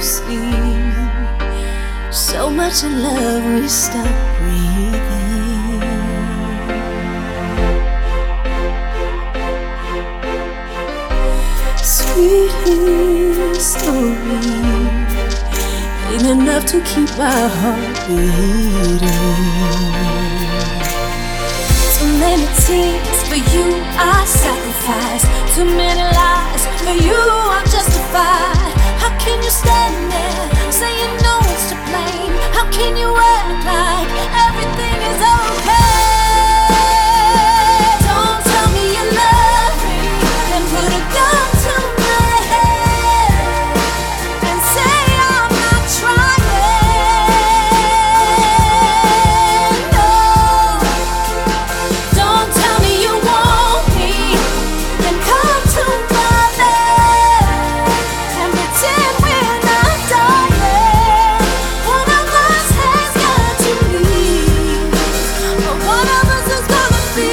sleep. So much in love we stop breathing. Sweet history ain't enough to keep my heart beating. Too many tears for you I sacrifice. Too many lies for you I'm justified. How can you stand there saying no one's to blame? How can you act like everything is okay? Don't tell me you love me and put a gun to my head and say I'm not trying. No, don't tell me you want me and come to my bed and pretend we're not dying. One of us has got to leave, but one of us is gonna be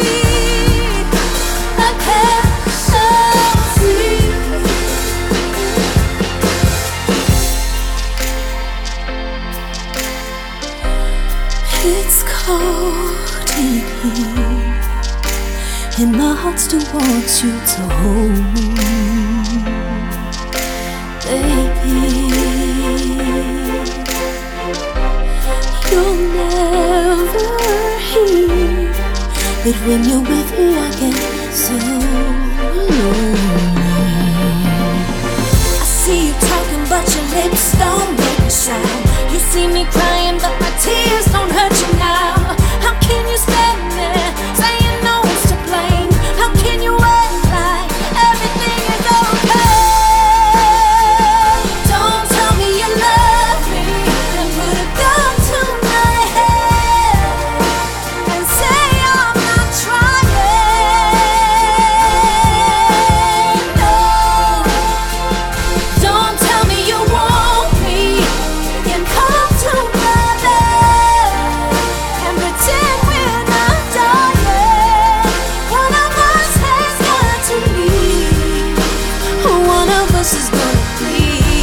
a casualty. It's cold in here, and my heart still wants you to hold me, baby. You'll never hear, but when you're with me I get so lonely. I see you talking but your lips don't make a sound. You see me crying but my tears don't hurt you now. How can you stand there saying no one's to blame? How can you act like everything is okay? Don't tell me you love me and put a gun to my head and say I'm not trying. No, don't tell me you want me and come to my bed and pretend we're not dying. One of us has got to leave. One of us is gonna be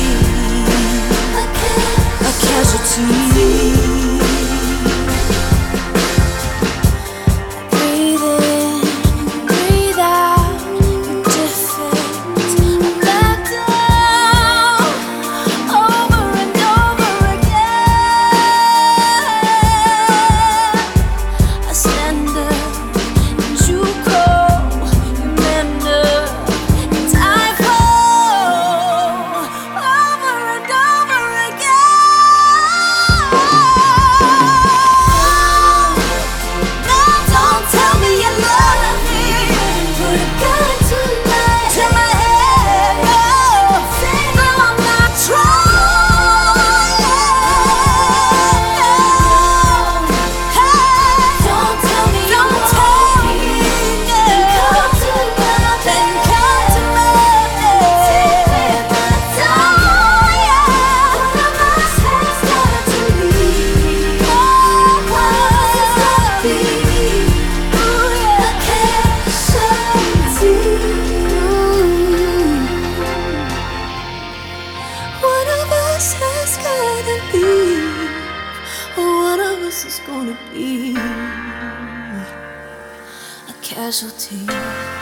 a casualty. Breathe in, breathe out, different. Back down, over and over again. I stand up and you crawl, you man up and I fall over and over again. No, don't tell me you love me. Put a gun to my head. No, say I'm not trying. No, hey, don't tell me you want me. Come to my bed, come to my bed. One of us has got to leave. One of us is gonna be a casualty. One of us has gotta leave. One of us is gonna be a casualty.